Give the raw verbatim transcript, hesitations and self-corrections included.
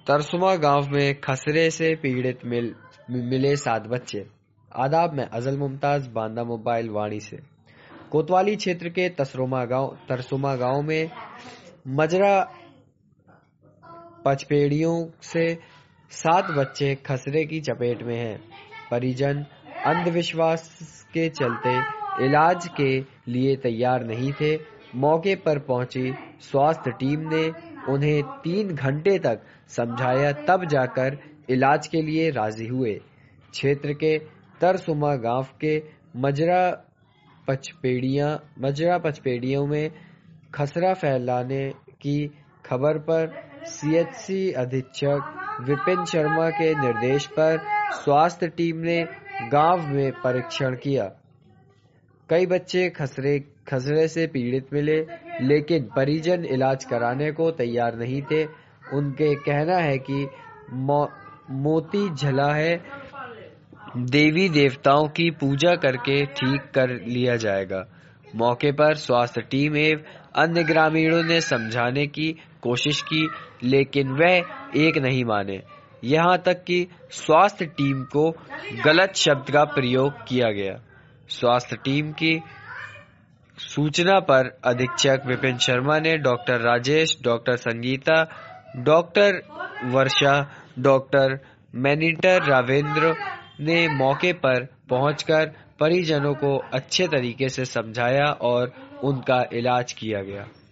तरसुमा गांव में खसरे से पीड़ित मिल, मिले सात बच्चे। आदाब में अजल मुमताज, बांदा मोबाइल वाणी से। कोतवाली क्षेत्र के तरसुमा गांव तरसुमा गांव में मजरा पचपेड़ियों से सात बच्चे खसरे की चपेट में हैं। परिजन अंधविश्वास के चलते इलाज के लिए तैयार नहीं थे। मौके पर पहुंची स्वास्थ्य टीम ने उन्हें तीन घंटे तक समझाया, तब जाकर इलाज के लिए राजी हुए। क्षेत्र के तरसुमा गांव के मजरा पचपेड़ियां मजरा पचपेड़ियों में खसरा फैलाने की खबर पर सीएचसी अधीक्षक विपिन शर्मा के निर्देश पर स्वास्थ्य टीम ने गांव में परीक्षण किया। कई बच्चे खसरे खसरे से पीड़ित मिले, लेकिन परिजन इलाज कराने को तैयार नहीं थे। उनके कहना है कि मो, मोती झला है, देवी देवताओं की पूजा करके ठीक कर लिया जाएगा। मौके पर स्वास्थ्य टीम एवं अन्य ग्रामीणों ने समझाने की कोशिश की, लेकिन वह एक नहीं माने। यहां तक कि स्वास्थ्य टीम को गलत शब्द का प्रयोग किया गया। स्वास्थ्य टीम की सूचना पर अधीक्षक विपिन शर्मा ने doctor Rajesh, doctor Sangeeta, doctor Varsha, doctor मैनीटर रावेंद्र ने मौके पर पहुंचकर परिजनों को अच्छे तरीके से समझाया और उनका इलाज किया गया।